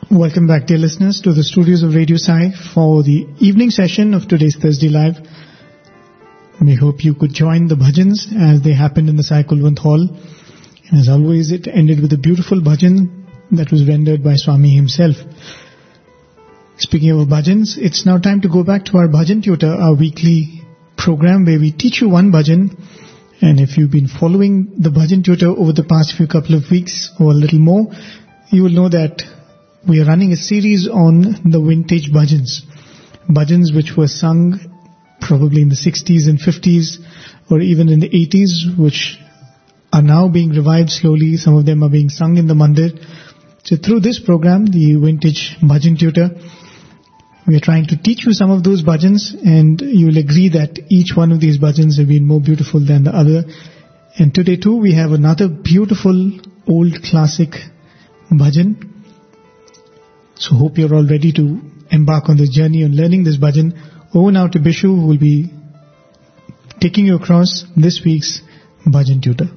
Welcome back, dear listeners, to the studios of Radio Sai for the evening session of today's Thursday Live. We hope you could join the bhajans as they happened in the Sai Kulwant Hall. And as always, it ended with a beautiful bhajan that was rendered by Swami himself. Speaking of bhajans, it's now time to go back to our Bhajan Tutor, our weekly program where we teach you one bhajan. And if you've been following the Bhajan Tutor over the past few couple of weeks or a little more, you will know that we are running a series on the vintage bhajans. Bhajans which were sung probably in the 60s and 50s or even in the 80s, which are now being revived slowly. Some of them are being sung in the mandir. So through this program, the Vintage Bhajan Tutor, we are trying to teach you some of those bhajans, and you will agree that each one of these bhajans have been more beautiful than the other. And today too, we have another beautiful old classic bhajan. So hope you're all ready to embark on this journey on learning this bhajan. Over now to Bishu, who will be taking you across this week's Bhajan Tutor.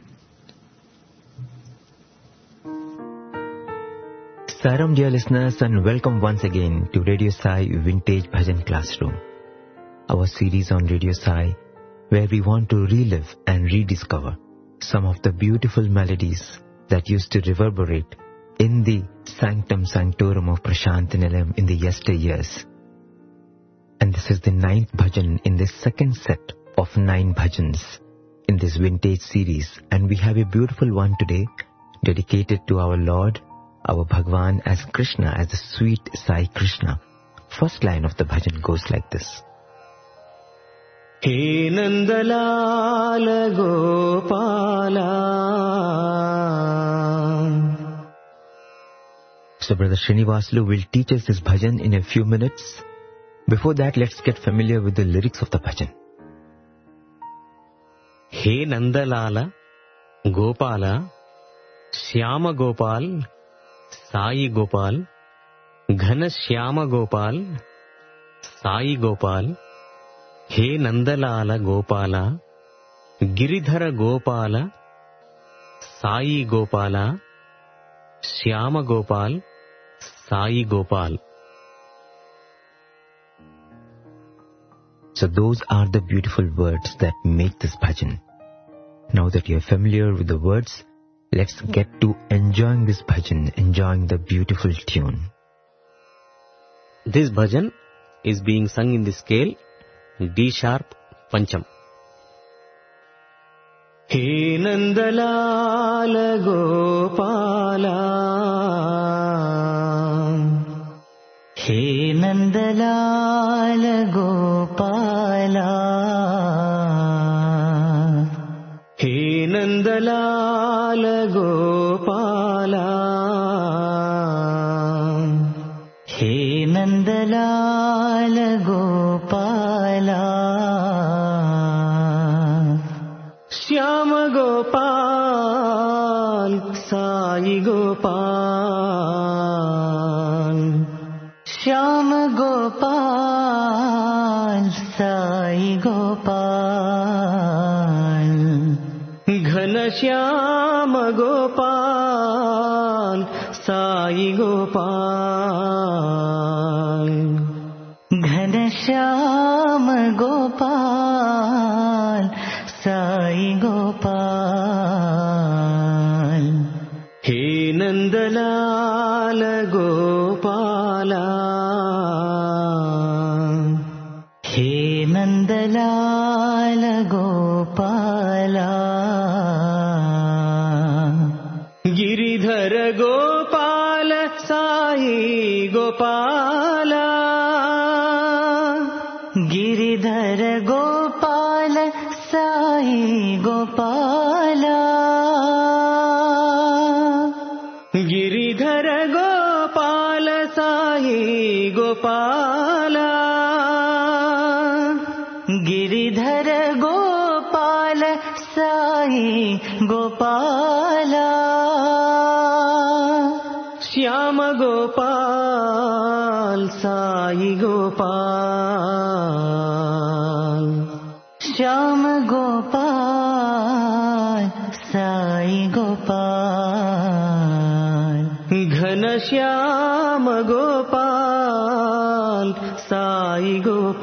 Saram, dear listeners, and welcome once again to Radio Sai Vintage Bhajan Classroom, our series on Radio Sai where we want to relive and rediscover some of the beautiful melodies that used to reverberate in the sanctum sanctorum of Prashant Nilayam in the yesteryears. And this is the 9th bhajan in this second set of 9 bhajans in this vintage series. And we have a beautiful one today dedicated to our Lord, our Bhagwan as Krishna, as the sweet Sai Krishna. First line of the bhajan goes like this. He Nandalal Gopala. So Brother Srinivasulu will teach us this bhajan in a few minutes. Before that, let's get familiar with the lyrics of the bhajan. He Nandalala Gopala, Shyama Gopal, Sai Gopal, Ghana Shyama Gopal, Sai Gopal, He Nandalala Gopala, Giridhara Gopala, Sai Gopala, Shyama Gopal, Sai Gopal. So those are the beautiful words that make this bhajan. Now that you're familiar with the words, let's get to enjoying this bhajan, enjoying the beautiful tune. This bhajan is being sung in the scale D sharp Pancham. He Nandalal Gopala, He Nandalal Gopala, He Nandalal Gopala, He Nandalal Gopala, Shyama Gopal, Sai Gopal, Shyama Gopal, Sai Gopal, Ghana Shyama Gopal, Sai Gopal, Ghana Shyama Gopal, Sai Gopal, He Nandalal Gopala, He Nandalal Gopala, Giridhara Gopala, Sai Gopala, Giridhara Gopala, Sai Gopala, Giridhara Gopala, Sai Gopala, Giridhara Gopala, Sai Gopala, Shyama Gopal, Sai Gopal, Shyama Gopal, Sai Gopal, Ghana Shyama Shyam Gopal Sai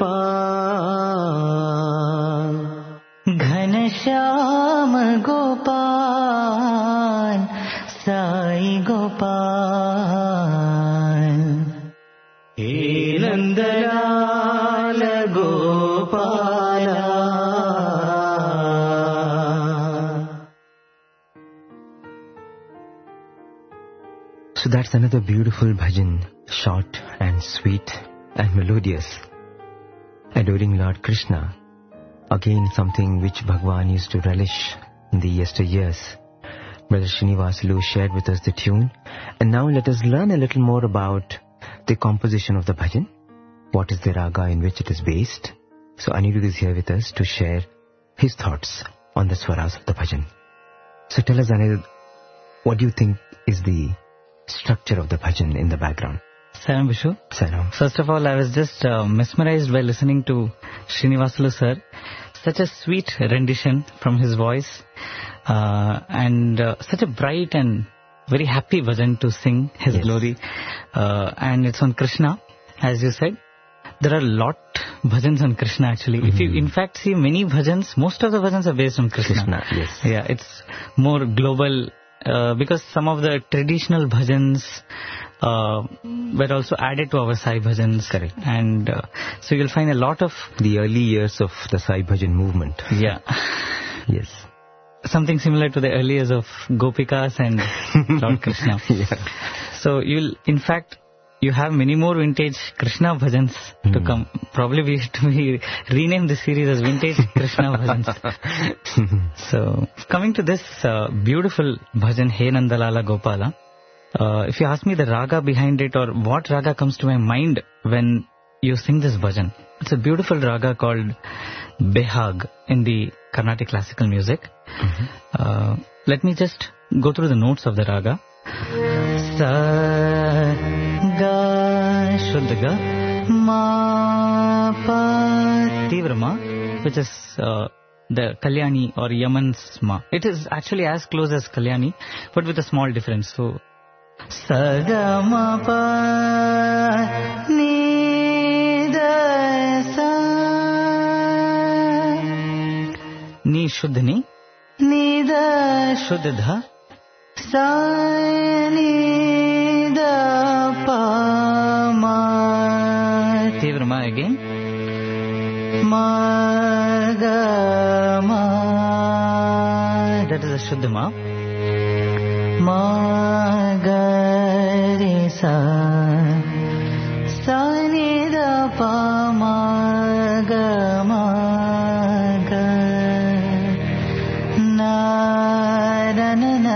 Gopal घन श्याम गोपाल साई गोपाल हे Nandlal Gopala. So that's another beautiful bhajan, short and sweet and melodious, adoring Lord Krishna. Again, something which Bhagwan used to relish in the yesteryears. Brother Srinivasulu shared with us the tune, and now let us learn a little more about the composition of the bhajan. What is the raga in which it is based? So Anirudh is here with us to share his thoughts on the swaras of the bhajan. So tell us, Anirudh, what do you think is the structure of the bhajan in the background? Saram Vishu. Saram. First of all, I was just mesmerized by listening to Srinivasulu sir. Such a sweet rendition from his voice, and such a bright and very happy bhajan to sing his glory. And it's on Krishna, as you said. There are a lot bhajans on Krishna actually. If you in fact see many bhajans, most of the bhajans are based on Krishna. Yes. Yeah, it's more global. Because some of the traditional bhajans were also added to our Sai bhajans. Correct. And so you'll find a lot of... The early years of the Sai bhajan movement. Yeah. Yes. Something similar to the early years of Gopikas and Lord Krishna. Yeah. So you have many more vintage Krishna bhajans to come. Probably we rename this series as Vintage Krishna Bhajans. So, coming to this beautiful bhajan, He Nandalala Gopala, if you ask me the raga behind it or what raga comes to my mind when you sing this bhajan, it's a beautiful raga called Behag in the Carnatic classical music. Let me just go through the notes of the raga. Sa ga Shuddha ga ma pa Tivra ma, which is the Kalyani or Yaman's ma. It is actually as close as Kalyani, but with a small difference. So sa ga ma pa ni da sa ni Shuddha ni da Shuddha dha sa ni da pa ma Tivra ma again ma ga ma, that is a Shuddha ma. Ma ga re sa ni da pa ma ga ma ga na na na na.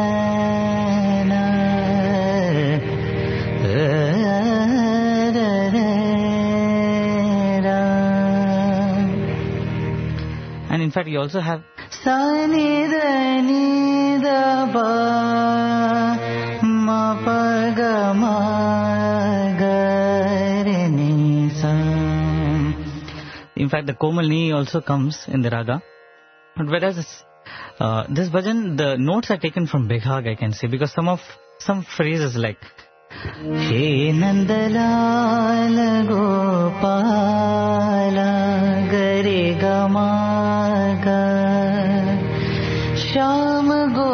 And in fact, you also have sa ni da pa ma pa ga ma ga re ni sa. In fact, the Komal ni also comes in the raga. But whereas this bhajan, the notes are taken from Behag, I can say, because some phrases like He Nandalal Gopala Gare Gama Ga Shyam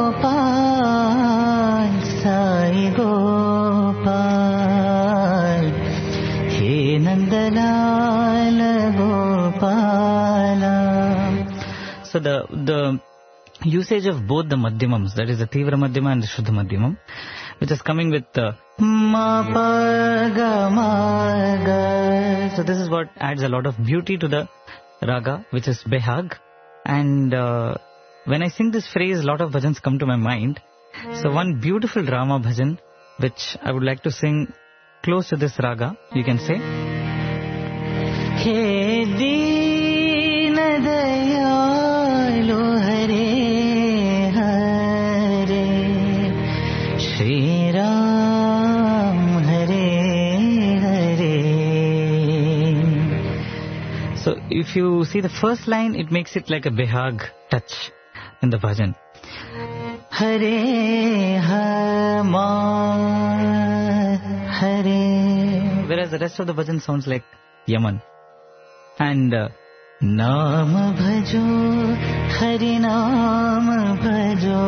Gopal Sai Gopal He Nandalal Gopala. So the usage of both the madhyamams, that is the Tivra Madhyama and the Shuddha Madhyamam, which is coming with ma pa ga ma ga. So this is what adds a lot of beauty to the raga, which is Behag. And when I sing this phrase, a lot of bhajans come to my mind. So one beautiful Rama bhajan, which I would like to sing close to this raga, you can say He Deena Dayalu Hare Shri Ram Hare Hare. So if you see the first line, it makes it like a Behag touch in the bhajan. Hare Ha Ma Hare. Whereas the rest of the bhajan sounds like Yaman. And Naam bhajo, Hari naam bhajo.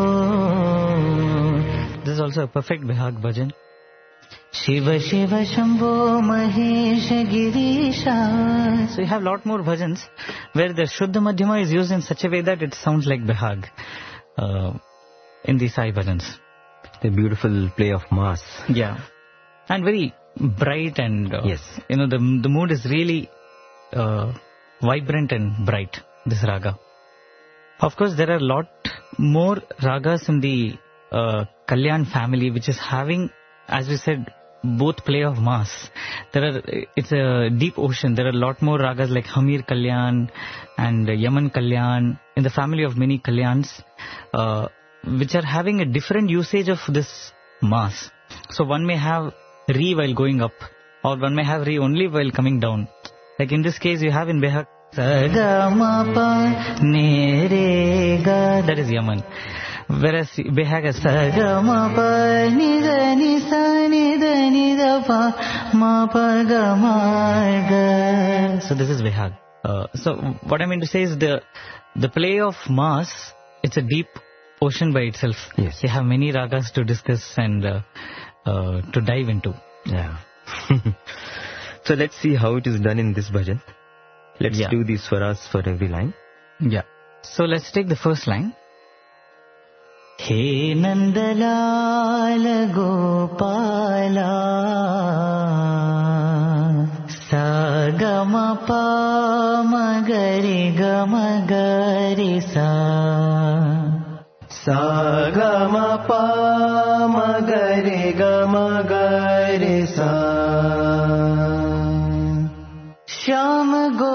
this is also a perfect Bihag bhajan. Shiva Shiva Shambho Mahesh Girisha. So you have a lot more bhajans where the Shuddha Madhyama is used in such a way that it sounds like Bihag in the Sai bhajans. The beautiful play of mass. Yeah. And very bright and Yes. the mood is really vibrant and bright, this raga. Of course, there are a lot more ragas in the Kalyan family which is having, as we said, both play of mass. It's a deep ocean. There are a lot more ragas like Hamir Kalyan and Yaman Kalyan in the family of many Kalyans, which are having a different usage of this mass. So one may have Re while going up, or one may have Re only while coming down. Like in this case, you have in Bihag Sagamapa Nerega. that is Yaman. Whereas Bihag has Sagamapa Nida Nisa Nida Nida Pa Mapa Gamarga. So this is Bihag. So what I mean to say is the play of mass, it's a deep ocean by itself. Yes. You have many ragas to discuss and to dive into. Yeah. So let's see how it is done in this bhajan. Let's do the swaras for every line. Yeah. So let's take the first line. He Nandalal Gopala Sagamapa Magari Gamagari Sa Sagamapa Magari Gamagari Sa Shyam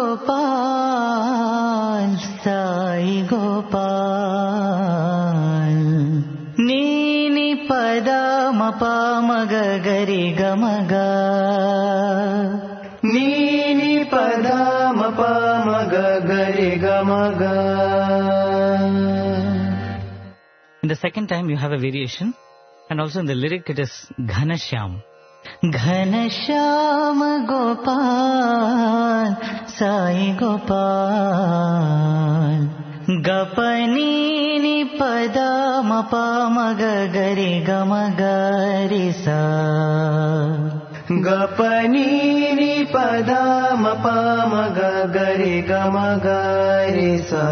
Gopal Sai Gopal Nini Pada Mapa Magagari Gamaga Nini Pada Mapa Magagari Gamaga. In the second time you have a variation, and also in the lyric it is Ghanashyam. Ghanashyam Gopal Sai Gopal Gapani Pada Mapa Magagari Gamagari Sa Gapani Pada Mapa Magagari Gamagari Sa.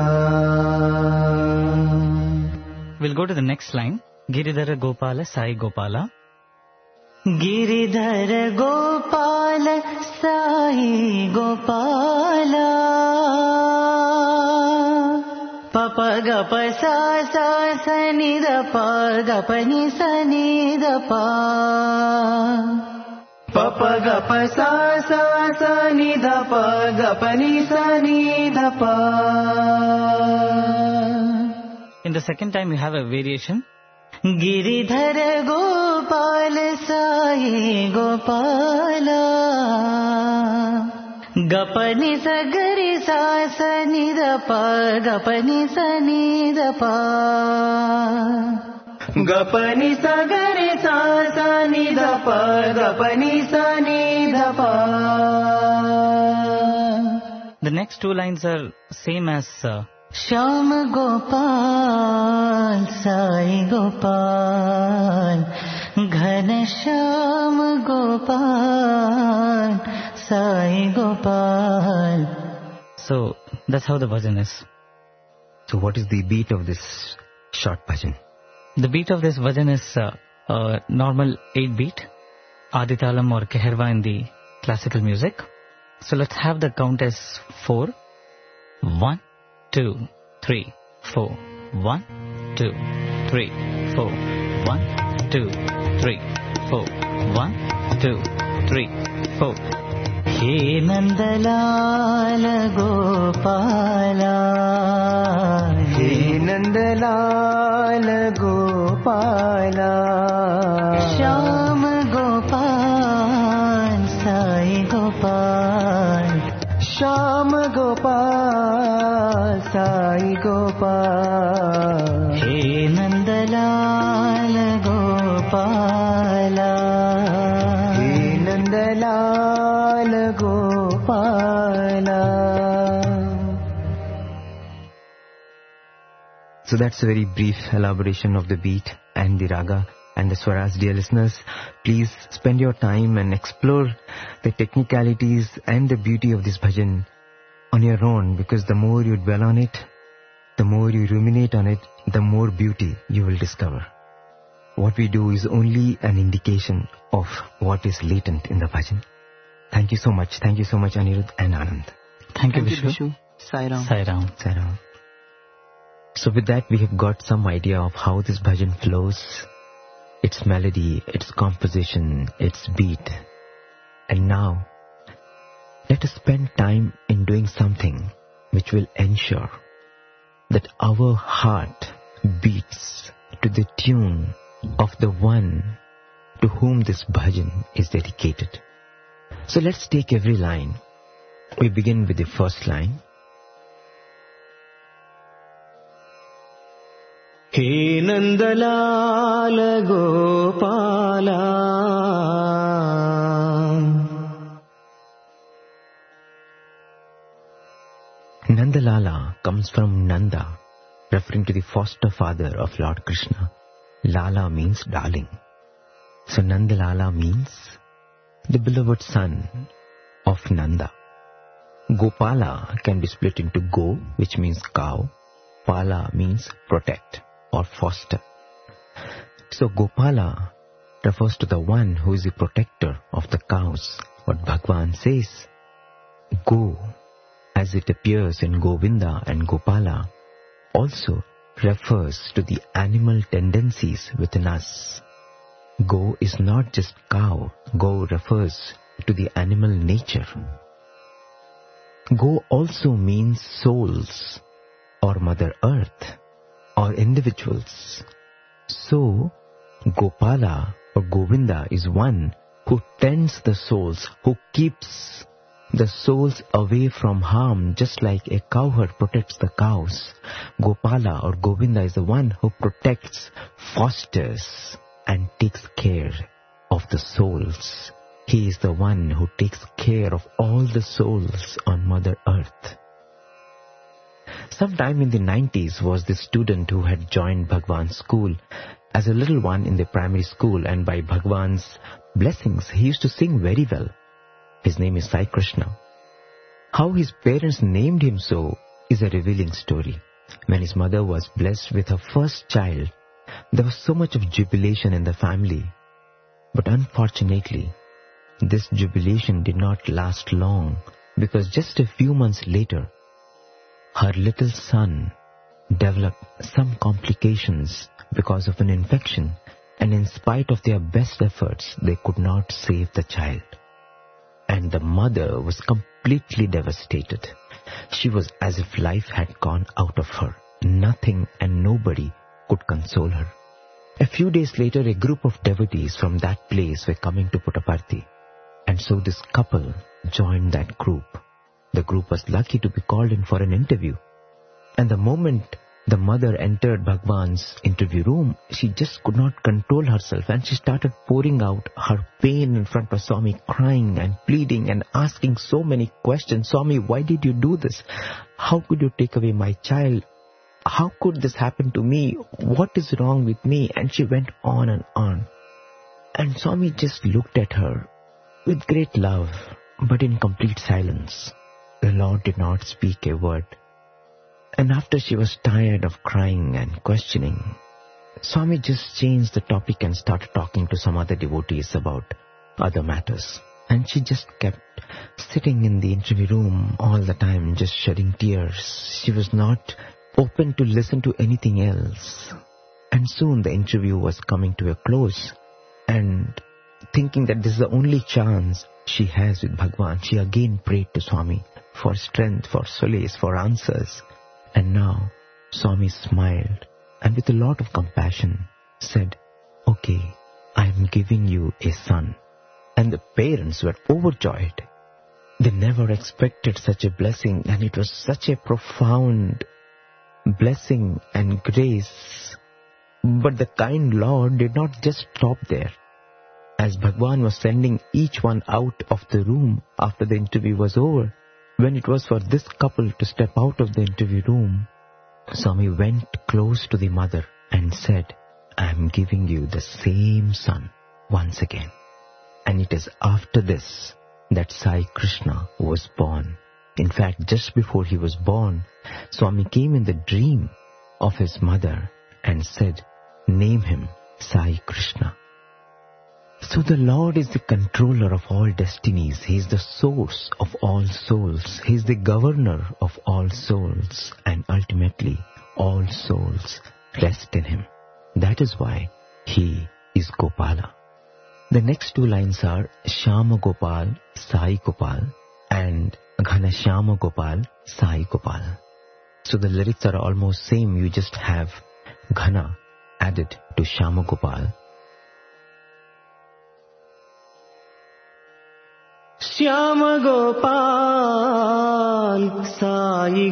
We'll go to the next line. Giridhara Gopala Sai Gopala. Giridhara Gopala Sai Gopala Papa Gapa Sa Sa Sa Ni Da Pa Gapa Ni Sa Ni Da Pa Papa Gapa Sa Sa Sa Ni Da Pa Gapa Ni Sa Ni Da Pa. In the second time you have a variation. Giridhara Gopala Sai Gopala Gapani Sagari Sa Sa Ni Da Pa Gapani Sa Ni Da Pa Gapani Sagari Sa Sa Ni Da Pa Gapani Sa Ni Da Pa. The next two lines are same as Shyam Gopal Sai Gopal Ghanashyam Gopal Sai Gopal. So that's how the bhajan is. So what is the beat of this short bhajan? The beat of this bhajan is normal 8 beat, Aditalam or Keherva in the classical music. So let's have the count as 4. 1, 2, 3, 4. 1, 2, 3, 4. 1, 2, 3, 4. 1, 2, 3, 4. He Nandalal Gopala He Nandalal Gopala Shyam Gopal Sai Gopal Shyam Gopal Sai Gopal He Nandalal Gopala He So that's a very brief elaboration of the beat and the raga and the swaras. Dear listeners, please spend your time and explore the technicalities and the beauty of this bhajan on your own, because the more you dwell on it, the more you ruminate on it, the more beauty you will discover. What we do is only an indication of what is latent in the bhajan. Thank you so much. Thank you so much, Anirudh and Anand. Thank you, Vishu. Sai Ram. Sai Ram. Sai Ram. So with that, we have got some idea of how this bhajan flows, its melody, its composition, its beat. And now, let us spend time in doing something which will ensure that our heart beats to the tune of the one to whom this bhajan is dedicated. So let's take every line. We begin with the first line. He Nandalal Gopala. Nandalala comes from Nanda, referring to the foster father of Lord Krishna. Lala means darling. So Nandalala means the beloved son of Nanda. Gopala can be split into Go, which means cow. Pala means protect or foster. So Gopala refers to the one who is the protector of the cows. What Bhagwan says, Go, as it appears in Govinda and Gopala, also refers to the animal tendencies within us. Go is not just cow. Go refers to the animal nature. Go also means souls or Mother Earth or individuals. So, Gopala or Govinda is one who tends the souls, who keeps the souls away from harm, just like a cowherd protects the cows. Gopala or Govinda is the one who protects, fosters, and takes care of the souls. He is the one who takes care of all the souls on Mother Earth. Sometime in the 90s was this student who had joined Bhagwan's school as a little one in the primary school, and by Bhagwan's blessings, he used to sing very well. His name is Sai Krishna. How his parents named him so is a revealing story. When his mother was blessed with her first child, there was so much of jubilation in the family. But unfortunately, this jubilation did not last long, because just a few months later, her little son developed some complications because of an infection, and in spite of their best efforts, they could not save the child. And the mother was completely devastated. She was as if life had gone out of her. Nothing and nobody could console her. A few days later, a group of devotees from that place were coming to Puttaparthi. And so this couple joined that group. The group was lucky to be called in for an interview. And the moment the mother entered Bhagwan's interview room, she just could not control herself, and she started pouring out her pain in front of Swami, crying and pleading and asking so many questions. Swami, why did you do this? How could you take away my child? How could this happen to me? What is wrong with me? And she went on and on. And Swami just looked at her with great love, but in complete silence. The Lord did not speak a word. And after she was tired of crying and questioning, Swami just changed the topic and started talking to some other devotees about other matters. And she just kept sitting in the interview room all the time, just shedding tears. She was not open to listen to anything else. And soon the interview was coming to a close. And thinking that this is the only chance she has with Bhagwan, she again prayed to Swami for strength, for solace, for answers. And now Swami smiled and with a lot of compassion said, "Okay, I am giving you a son." And the parents were overjoyed. They never expected such a blessing, and it was such a profound blessing and grace. But the kind Lord did not just stop there. As Bhagwan was sending each one out of the room after the interview was over, when it was for this couple to step out of the interview room, Swami went close to the mother and said, I am giving you the same son once again. And it is after this that Sai Krishna was born. In fact, just before he was born, Swami came in the dream of his mother and said, name him Sai Krishna. So the Lord is the controller of all destinies. He is the source of all souls. He is the governor of all souls. And ultimately, all souls rest in him. That is why he is Gopala. The next two lines are Shyama Gopal, Sai Gopal and Ghana Shyama Gopal, Sai Gopal. So the lyrics are almost same. You just have Ghana added to Shyama Gopal. Shyama Gopal, Sai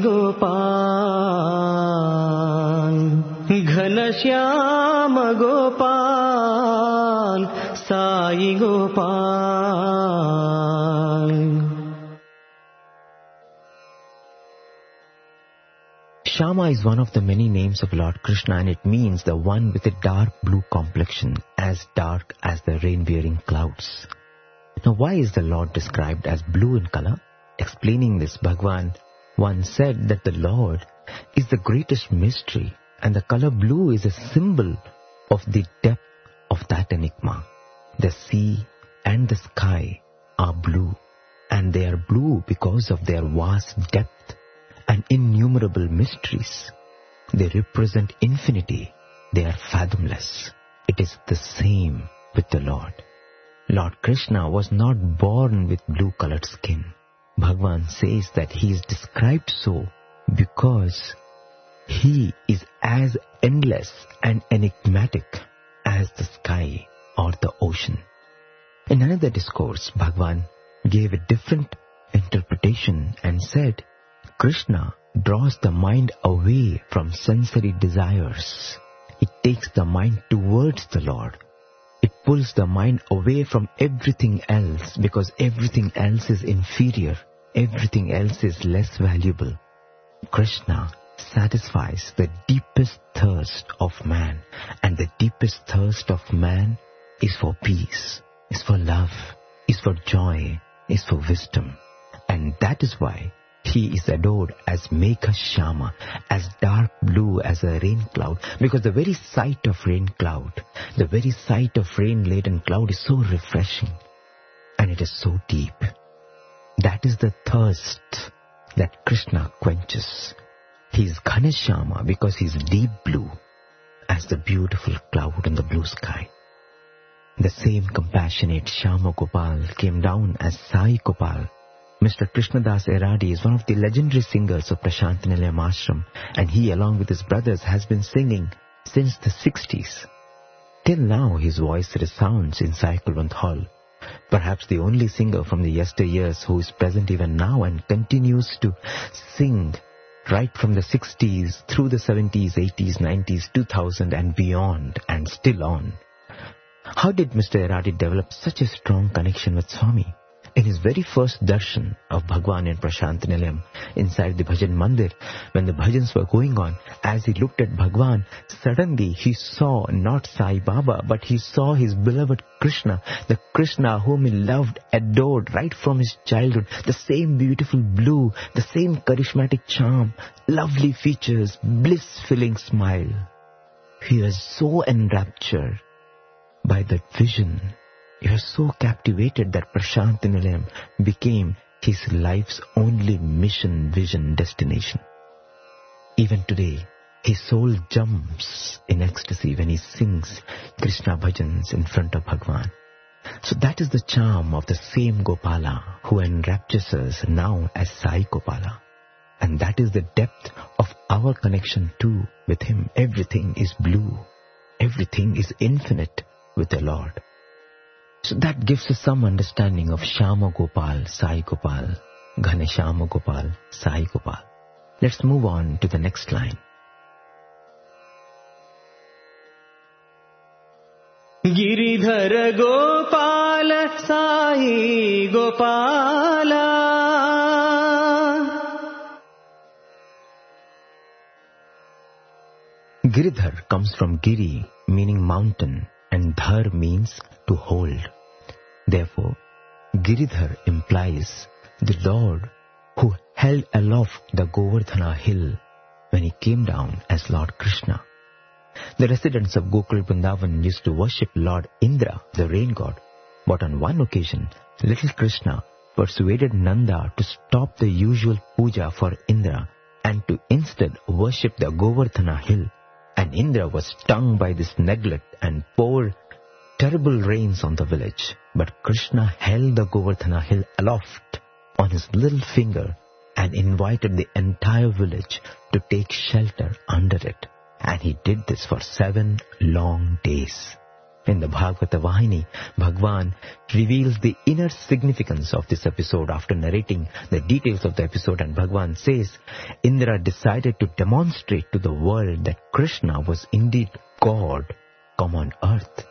Gopal, Ghana Shyama Gopal, Sai Gopal. Shyama is one of the many names of Lord Krishna, and it means the one with a dark blue complexion, as dark as the rain-bearing clouds. Now, why is the Lord described as blue in color? Explaining this, Bhagwan once said that the Lord is the greatest mystery, and the color blue is a symbol of the depth of that enigma. The sea and the sky are blue, and they are blue because of their vast depth and innumerable mysteries. They represent infinity. They are fathomless. It is the same with the Lord. Lord Krishna was not born with blue-colored skin. Bhagwan says that he is described so because he is as endless and enigmatic as the sky or the ocean. In another discourse, Bhagwan gave a different interpretation and said, Krishna draws the mind away from sensory desires. It takes the mind towards the Lord. It pulls the mind away from everything else because everything else is inferior. Everything else is less valuable. Krishna satisfies the deepest thirst of man, and the deepest thirst of man is for peace, is for love, is for joy, is for wisdom. And that is why he is adored as Megha Shyama, as dark blue as a rain cloud, because the very sight of rain cloud, the very sight of rain-laden cloud is so refreshing, and it is so deep. That is the thirst that Krishna quenches. He is Ghana Shyama because he is deep blue as the beautiful cloud in the blue sky. The same compassionate Shyama Gopal came down as Sai Gopal. Mr. Krishnadas Eradi is one of the legendary singers of Prashant Nilayam Ashram, and he, along with his brothers, has been singing since the 60s. Till now, his voice resounds in Sai Kulwant Hall. Perhaps the only singer from the yesteryears who is present even now and continues to sing right from the 60s through the 70s, 80s, 90s, 2000 and beyond, and still on. How did Mr. Eradi develop such a strong connection with Swami? In his very first darshan of Bhagwan in Prashant Nilayam, inside the Bhajan Mandir, when the bhajans were going on, as he looked at Bhagwan, suddenly he saw not Sai Baba, but he saw his beloved Krishna, the Krishna whom he loved, adored right from his childhood, the same beautiful blue, the same charismatic charm, lovely features, bliss-filling smile. He was so enraptured by that vision. He was so captivated that Prashant Nilayam became his life's only mission, vision, destination. Even today, his soul jumps in ecstasy when he sings Krishna bhajans in front of Bhagwan. So that is the charm of the same Gopala who enraptures us now as Sai Gopala. And that is the depth of our connection too with him. Everything is blue. Everything is infinite with the Lord. So that gives us some understanding of Shyama Gopal, Sai Gopal, Ghana Shyama Gopal, Sai Gopal. Let's move on to the next line. Giridhara Gopala, Sai Gopala, Giridhar comes from Giri, meaning mountain, and Dhar means to hold. Therefore, Giridhar implies the Lord who held aloft the Govardhana hill when he came down as Lord Krishna. The residents of Gokul Vrindavan used to worship Lord Indra, the rain god, but on one occasion, little Krishna persuaded Nanda to stop the usual puja for Indra and to instead worship the Govardhana hill. And Indra was stung by this neglect and poured terrible rains on the village. But Krishna held the Govardhana hill aloft on his little finger and invited the entire village to take shelter under it. And he did this for 7 long days. In the Bhagavata Vahini, Bhagwan reveals the inner significance of this episode after narrating the details of the episode, and Bhagwan says, Indra decided to demonstrate to the world that Krishna was indeed God come on earth.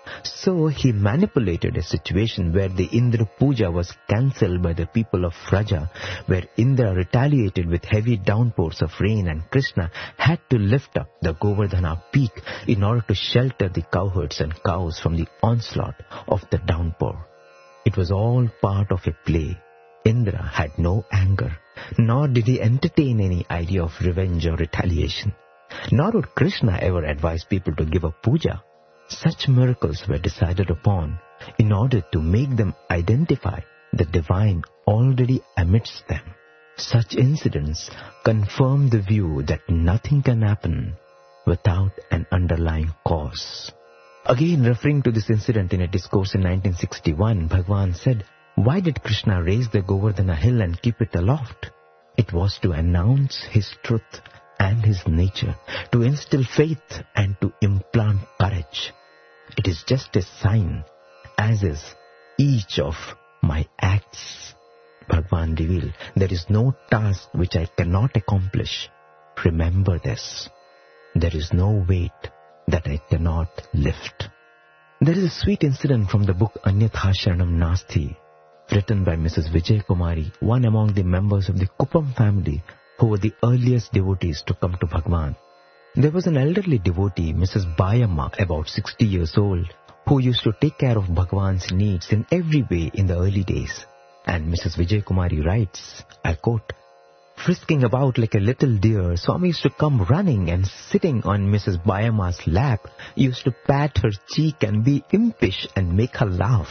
So he manipulated a situation where the Indra Puja was cancelled by the people of Vraja, where Indra retaliated with heavy downpours of rain, and Krishna had to lift up the Govardhana peak in order to shelter the cowherds and cows from the onslaught of the downpour. It was all part of a play. Indra had no anger, nor did he entertain any idea of revenge or retaliation. Nor would Krishna ever advise people to give up puja. Such miracles were decided upon in order to make them identify the divine already amidst them. Such incidents confirm the view that nothing can happen without an underlying cause. Again, referring to this incident in a discourse in 1961, Bhagwan said, why did Krishna raise the Govardhana hill and keep it aloft? It was to announce his truth and his nature, to instill faith and to implant courage. It is just a sign, as is each of my acts. Bhagwan revealed, there is no task which I cannot accomplish. Remember this. There is no weight that I cannot lift. There is a sweet incident from the book Anyatha Sharanam Nasti, written by Mrs. Vijay Kumari, one among the members of the Kupam family who were the earliest devotees to come to Bhagwan. There was an elderly devotee, Mrs. Bayamma, about 60 years old, who used to take care of Bhagwan's needs in every way in the early days. And Mrs. Vijay Kumari writes, I quote, frisking about like a little deer, Swami used to come running and sitting on Mrs. Bayamma's lap, used to pat her cheek and be impish and make her laugh.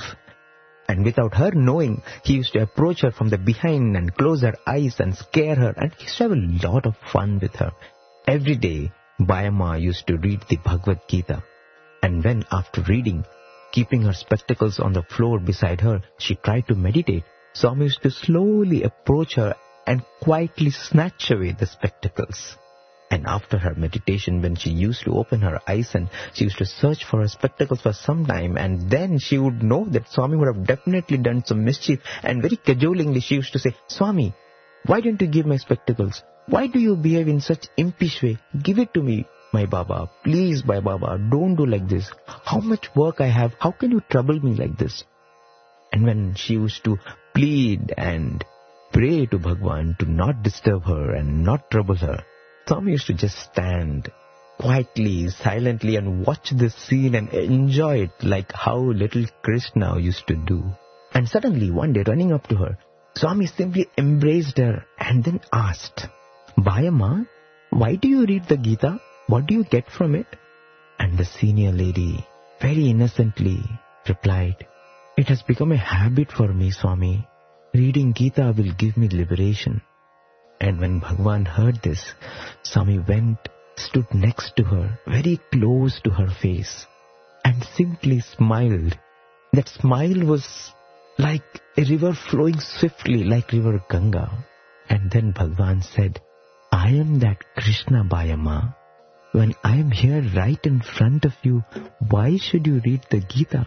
And without her knowing, he used to approach her from the behind and close her eyes and scare her, and he used to have a lot of fun with her. Every day, Bayamma used to read the Bhagavad Gita, and when after reading, keeping her spectacles on the floor beside her, she tried to meditate, Swami used to slowly approach her and quietly snatch away the spectacles. And after her meditation, when she used to open her eyes and she used to search for her spectacles for some time, and then she would know that Swami would have definitely done some mischief, and very cajolingly she used to say, Swami, why don't you give my spectacles? Why do you behave in such impish way? Give it to me, my Baba. Please, my Baba, don't do like this. How much work I have. How can you trouble me like this? And when she used to plead and pray to Bhagwan to not disturb her and not trouble her, Swami used to just stand quietly, silently and watch this scene and enjoy it like how little Krishna used to do. And suddenly one day, running up to her, Swami simply embraced her and then asked, Bayamma, why do you read the Gita? What do you get from it? And the senior lady very innocently replied, it has become a habit for me, Swami. Reading Gita will give me liberation. And when Bhagwan heard this, Swami went, stood next to her, very close to her face, and simply smiled. That smile was like a river flowing swiftly, like river Ganga. And then Bhagwan said, I am that Krishna, Bayamma. When I am here right in front of you, why should you read the Gita?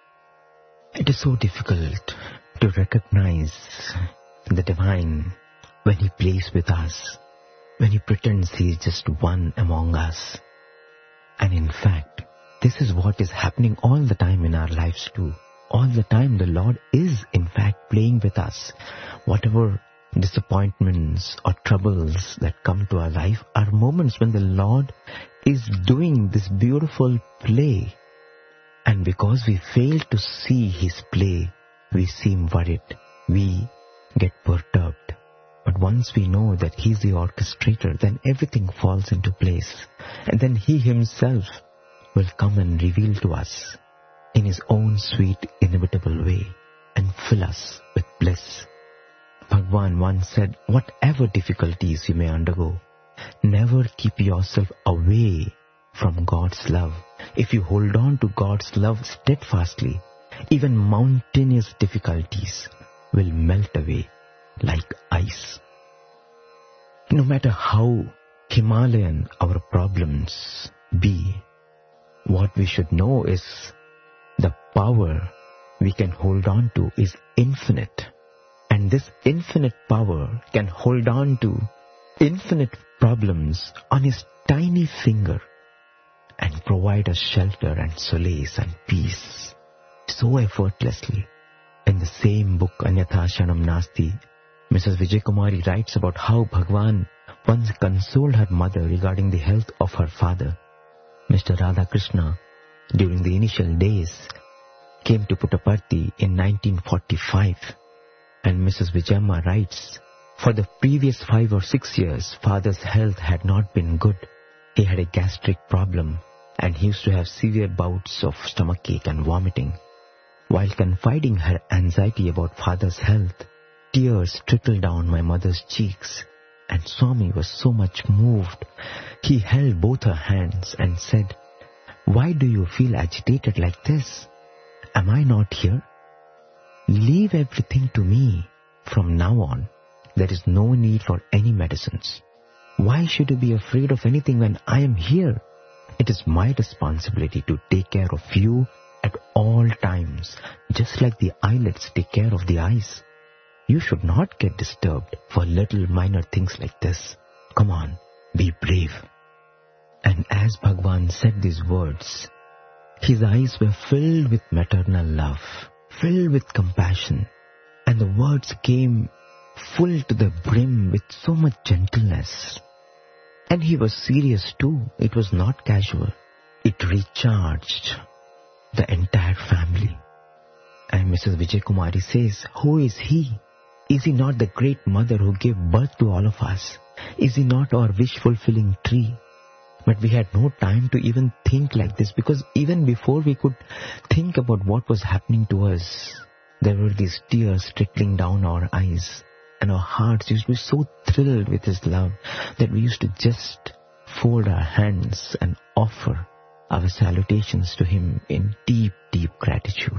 It is so difficult to recognize the divine when he plays with us, when he pretends he is just one among us. And in fact, this is what is happening all the time in our lives too. All the time the Lord is in fact playing with us. Whatever disappointments or troubles that come to our life are moments when the Lord is doing this beautiful play. And because we fail to see His play, we seem worried. We get perturbed. But once we know that He's the orchestrator, then everything falls into place. And then He Himself will come and reveal to us in His own sweet, inevitable way and fill us with bliss. Bhagwan once said, whatever difficulties you may undergo, never keep yourself away from God's love. If you hold on to God's love steadfastly, even mountainous difficulties will melt away like ice. No matter how Himalayan our problems be, what we should know is the power we can hold on to is infinite. And this infinite power can hold on to infinite problems on His tiny finger and provide us shelter and solace and peace so effortlessly. In the same book, Anyatha Shanam Nasti, Mrs. Vijay Kumari writes about how Bhagwan once consoled her mother regarding the health of her father. Mr. Radhakrishna, during the initial days, came to Puttaparthi in 1945. And Mrs. Vijayamma writes, for the previous 5 or 6 years, father's health had not been good. He had a gastric problem and he used to have severe bouts of stomachache and vomiting. While confiding her anxiety about father's health, tears trickled down my mother's cheeks, and Swami was so much moved. He held both her hands and said, why do you feel agitated like this? Am I not here? Leave everything to me. From now on, there is no need for any medicines. Why should you be afraid of anything when I am here? It is my responsibility to take care of you at all times, just like the eyelids take care of the eyes. You should not get disturbed for little minor things like this. Come on, be brave. And as Bhagwan said these words, his eyes were filled with maternal love, filled with compassion, and the words came full to the brim with so much gentleness. And he was serious too. It was not casual. It recharged the entire family. And Mrs. Vijay Kumari says, who is he? Is he not the great mother who gave birth to all of us? Is he not our wish-fulfilling tree? But we had no time to even think like this, because even before we could think about what was happening to us, there were these tears trickling down our eyes, and our hearts used to be so thrilled with his love that we used to just fold our hands and offer our salutations to him in deep, deep gratitude.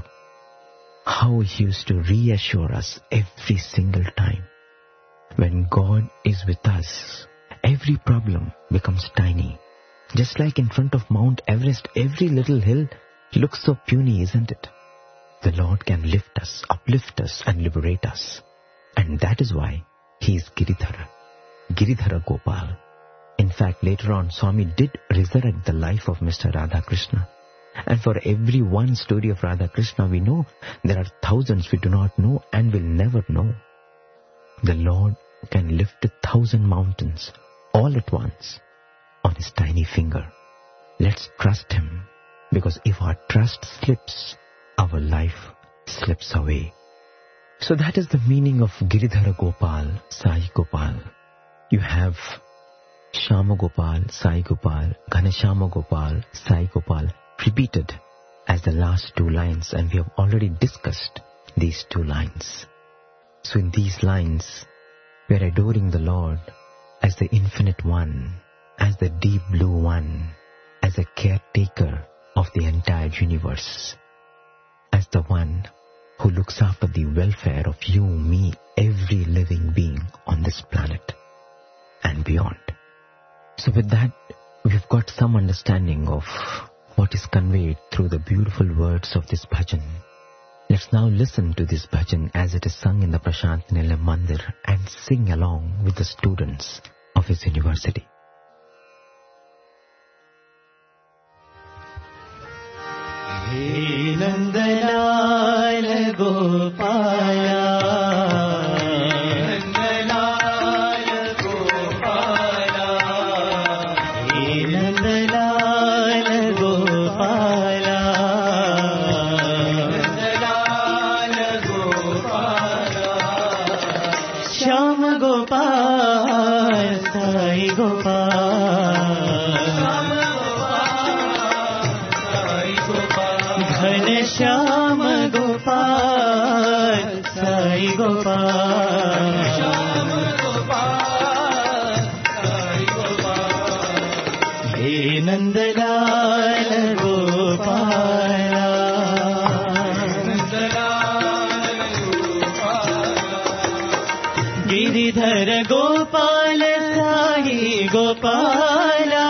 How he used to reassure us every single time. When God is with us, every problem becomes tiny. Just like in front of Mount Everest, every little hill looks so puny, isn't it? The Lord can lift us, uplift us and liberate us. And that is why he is Giridhara, Giridhara Gopal. In fact, later on, Swami did resurrect the life of Mr. Radhakrishna. And for every one story of Radhakrishna we know, there are thousands we do not know and will never know. The Lord can lift 1,000 mountains all at once on his tiny finger. Let's trust him, because if our trust slips, our life slips away. So that is the meaning of Giridhara Gopal, Sai Gopal. You have Shama Gopal, Sai Gopal, Ghanashama Gopal, Sai Gopal, repeated as the last 2 lines, and we have already discussed these 2 lines. So in these lines, we are adoring the Lord as the Infinite One, as the Deep Blue One, as the caretaker of the entire universe, as the one who looks after the welfare of you, me, every living being on this planet and beyond. So with that, we've got some understanding of what is conveyed through the beautiful words of this bhajan. Let's now listen to this bhajan as it is sung in the Prashant Nilayam Mandir and sing along with the students of his university. He Nandalal Gopala, Nandalal घन श्याम गोपाल साई गोपाल हे नंदलाल गोपाला गिरिधर गोपाल साई गोपाला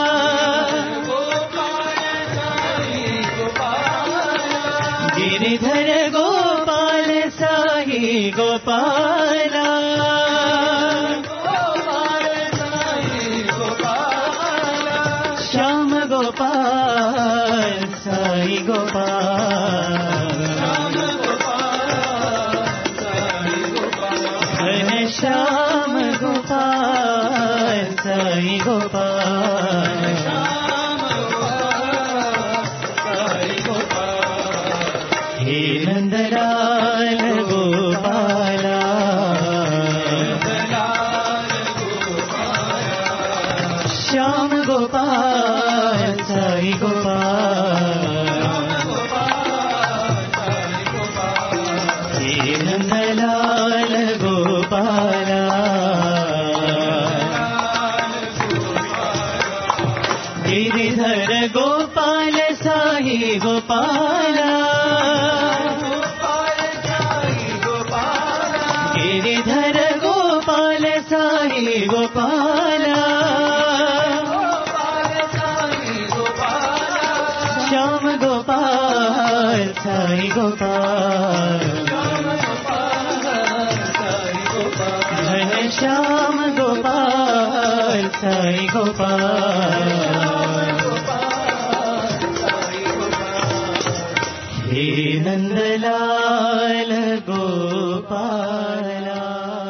गिरिधर गोपाल साई गोपाला श्याम गोपाल साई गोपाल घन श्याम गोपाल साई गोपाल हे नंदलाल गोपाला श्याम गोपाल साई गोपाल हे नंदलाल गोपाला गिरिधर गोपाल साई गोपाला गिरिधर गोपाल साई गोपाला श्याम गोपाल साई गोपाल घन श्याम गोपाल साई गोपाल हे Nandlal Gopala.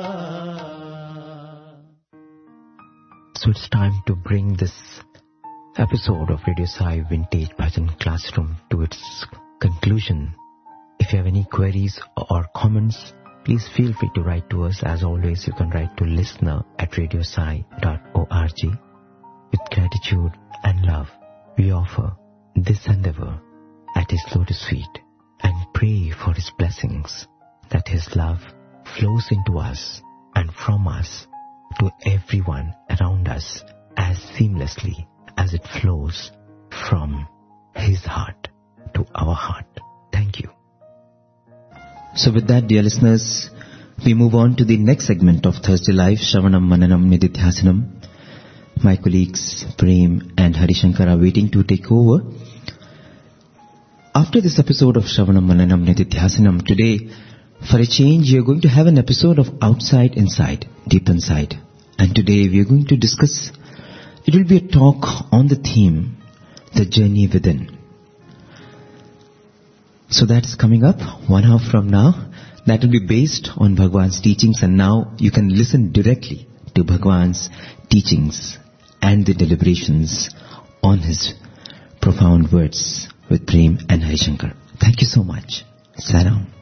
So it's time to bring this episode of Radio Sai Vintage Bhajan Classroom to its conclusion. If you have any queries or comments, please feel free to write to us. As always, you can write to listener@radiosai.org. With gratitude and love, we offer this endeavor at His lotus feet and pray for His blessings, that His love flows into us and from us to everyone around us as seamlessly as it flows from His heart to our heart. Thank you. So with that, dear listeners, we move on to the next segment of Thursday Live, Shravanam Mananam Nididhyasanam. My colleagues Prem and Harishankar are waiting to take over. After this episode of Shravanam Mananam Nididhyasanam, today, for a change, we are going to have an episode of Outside Inside, Deep Inside. And today we are going to discuss, it will be a talk on the theme, The Journey Within. So that's coming up 1 hour from now. That will be based on Bhagwan's teachings, and now you can listen directly to Bhagwan's teachings and the deliberations on his profound words with Prem and Harishankar. Thank you so much. Saram.